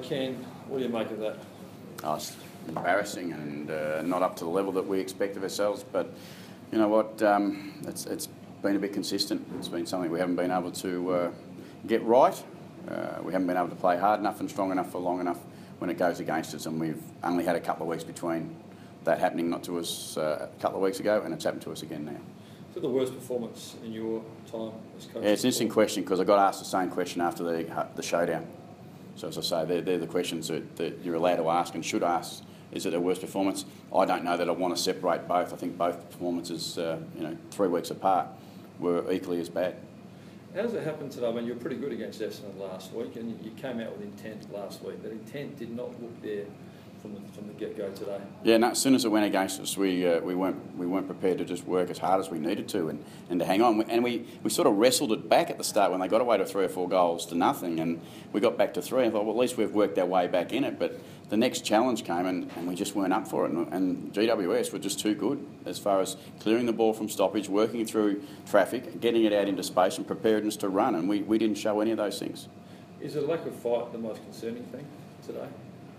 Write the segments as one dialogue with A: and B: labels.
A: Ken, what do you make of that?
B: Oh, it's embarrassing and not up to the level that we expect of ourselves. But you know what? It's been a bit consistent. It's been something we haven't been able to get right. We haven't been able to play hard enough and strong enough for long enough when it goes against us. And we've only had a couple of weeks between that happening not to us a couple of weeks ago, and it's happened to us again now.
A: Is it the worst performance in your time as coach?
B: Yeah, it's an interesting question because I got asked the same question after the showdown. So as I say, they're the questions that you're allowed to ask and should ask. Is it a worst performance? I don't know that I want to separate both. I think both performances, 3 weeks apart, were equally as bad.
A: How does it happen today? I mean, you were pretty good against Essendon last week, and you came out with intent last week. That intent did not look there from the get-go today.
B: Yeah, no, as soon as it went against us, we weren't prepared to just work as hard as we needed to and to hang on. And we sort of wrestled it back at the start when they got away to 3 or 4 goals to nothing, and we got back to 3. I thought, well, at least we've worked our way back in it. But the next challenge came, and we just weren't up for it. And GWS were just too good as far as clearing the ball from stoppage, working through traffic, getting it out into space, and preparedness to run. And we didn't show any of those things.
A: Is the lack of fight the most concerning thing today?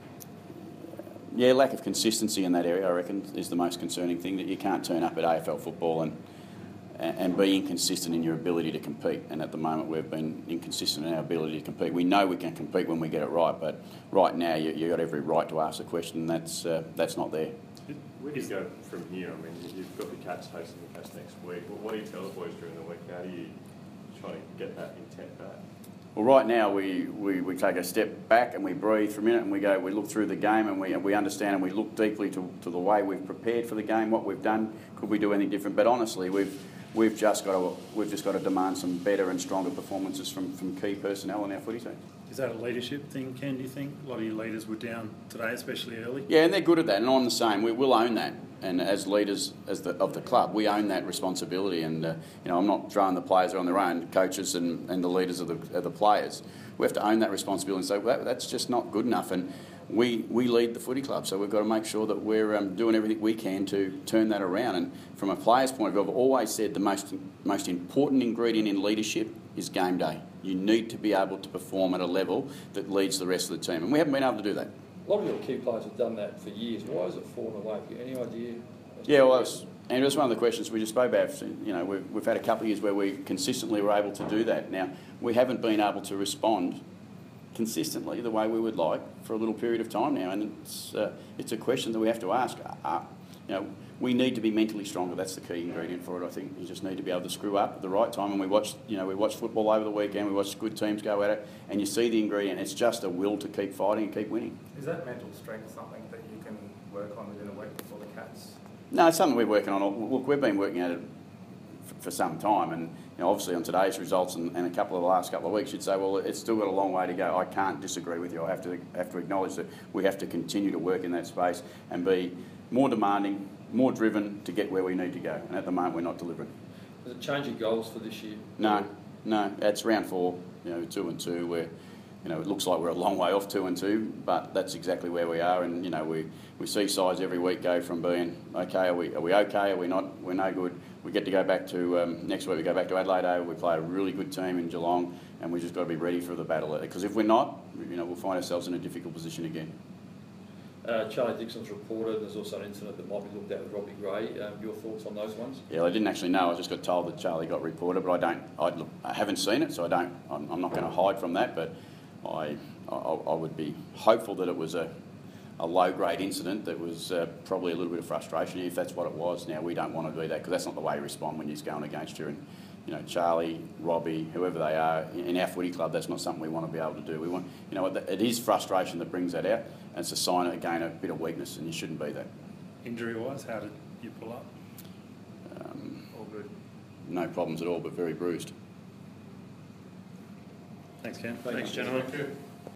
B: Yeah, lack of consistency in that area, I reckon, is the most concerning thing, that you can't turn up at AFL football and be inconsistent in your ability to compete. And at the moment, we've been inconsistent in our ability to compete. We know we can compete when we get it right, but right now, you've got every right to ask the question, and that's not there.
C: Where do you go from here? I mean, you've got the Cats hosting the Cats next week. What do you tell the boys during the week? How do you try to get that intent back?
B: Well, right now we take a step back and we breathe for a minute and we look through the game and we understand and we look deeply to the way we've prepared for the game, what we've done. Could we do anything different? But honestly, we've just got to demand some better and stronger performances from key personnel in our footy team.
D: Is that a leadership thing, Ken, do you think? A lot of your leaders were down today, especially early.
B: Yeah, and they're good at that, and I'm the same. We'll own that, and as leaders of the club, we own that responsibility. And I'm not throwing the players on their own, coaches and the leaders of the players. We have to own that responsibility and say, well, that's just not good enough. And we lead the footy club, so we've got to make sure that we're doing everything we can to turn that around. And from a player's point of view, I've always said the most important ingredient in leadership is game day. You need to be able to perform at a level that leads the rest of the team, and we haven't been able to do that.
A: A lot of your key players have done that for years. Why has it fallen away? Have you any idea?
B: Yeah, well, Andrew, that's one of the questions we just spoke about. We've had a couple of years where we consistently were able to do that. Now, we haven't been able to respond consistently the way we would like for a little period of time now, and it's a question that we have to ask. We need to be mentally stronger. That's the key ingredient for it. I think you just need to be able to screw up at the right time. And we watch football over the weekend. We watch good teams go at it, and you see the ingredient. It's just a will to keep fighting and keep winning.
E: Is that mental strength something that you can work on within a week before the Cats?
B: No, it's something we're working on. Look, we've been working at it for some time, and obviously on today's results and a couple of the last couple of weeks, you'd say, well, it's still got a long way to go. I can't disagree with you. I have to acknowledge that we have to continue to work in that space and be more demanding, more driven to get where we need to go. And at the moment, we're not delivering.
A: Does it change your goals for this year?
B: No. It's round 4, 2-2, where it looks like we're a long way off 2-2, but that's exactly where we are. And we see sides every week go from being okay, are we okay? Are we not? We're no good. We get to go back to next week. We go back to Adelaide. We play a really good team in Geelong, and we just got to be ready for the battle. Because if we're not, we'll find ourselves in a difficult position again.
A: Charlie Dixon's reported there's also an incident that might be looked at with Robbie Gray. Your thoughts on those ones?
B: Yeah, I didn't actually know. I just got told that Charlie got reported, but I haven't seen it, so I'm not going to hide from that. But I would be hopeful that it was a low-grade incident that was probably a little bit of frustration, if that's what it was. Now, we don't want to do that because that's not the way you respond when you're going against you. And Charlie, Robbie, whoever they are, in our footy club, that's not something we want to be able to do. We want, it is frustration that brings that out, and it's a sign, again, a bit of weakness, and you shouldn't be that.
D: Injury-wise, how did you pull up?
E: All good.
B: No problems at all, but very bruised.
D: Thanks, Ken.
A: Thanks,
D: gentlemen.